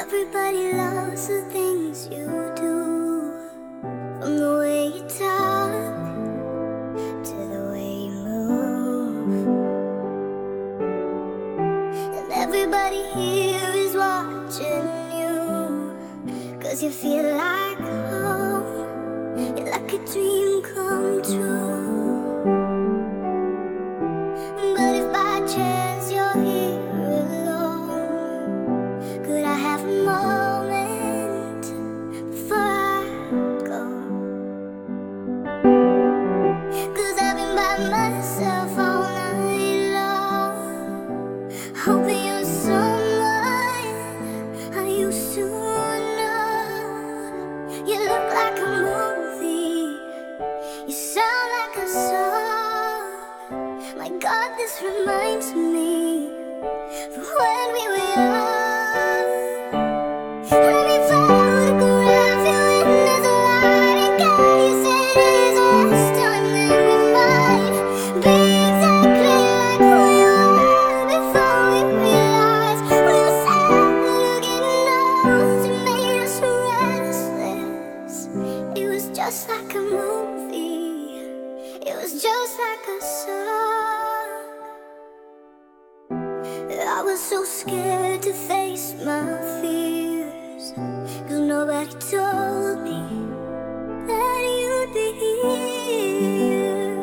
Everybody loves the things you do, from the way you talk to the way you move. And everybody here is watching you, 'cause you feel like home. You're like a dream come true. But if by chance you're here alone, could I have a moment before I go? 'Cause I've been by myself all night long, hoping you're someone I used to know. You look like a movie, you sound like a song. My God, this reminds me of when we were young. Let me photograph you in this light, in case it is the last time that we might be exactly like who you were before we realized we were sad of getting old. You made us restless. It was just like a movie, it was just like a song. I was so scared to face my fears, 'cause nobody told me that you'd be here.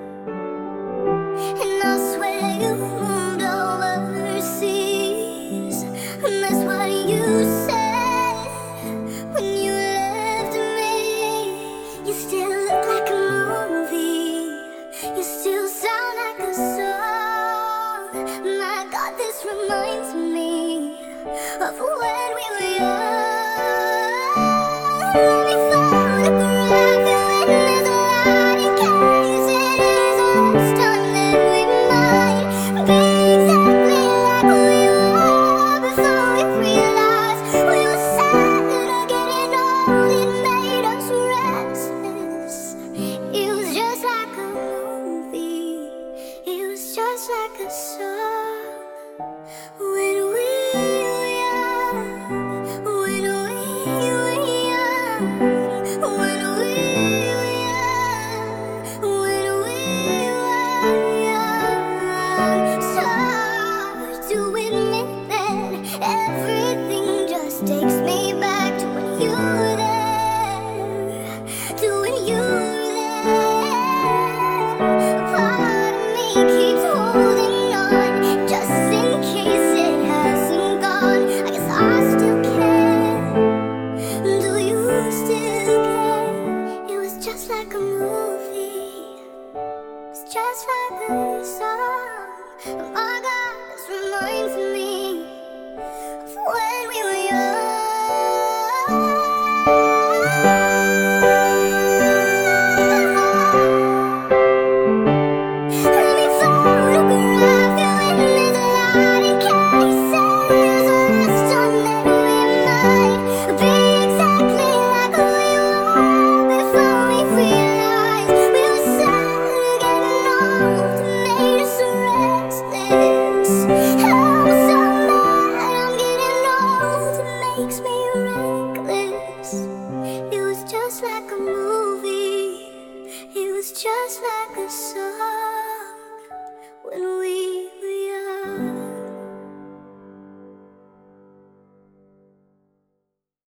And I swear you moved overseas, and that's what you said when you left me. You still look like a movie, you still sound like a song. My God, this reminds me of when we were young. Let me photograph you in this light, in case it is the last time that we might be exactly like who you were before we realized we were sad of getting old. It made us restless. It was just like a movie, it was just like a song. When we were young, when we were young, when we were young, when we were young. So hard to admit that everything just takes me back to when you were there, to when you were there. A part of me keeps holding on, just in case it hasn't gone. I guess I still care. Do you still care? It was just like a movie, it's just like a song. Oh my God, this reminds me of when we were young. Let me photograph you in this light, in case it is the last time that we might be exactly like who you were before we realized we were sad of getting old. Made us restless. I'm so mad I'm getting old. It makes me reckless. It was just like a movie, it was just like a song.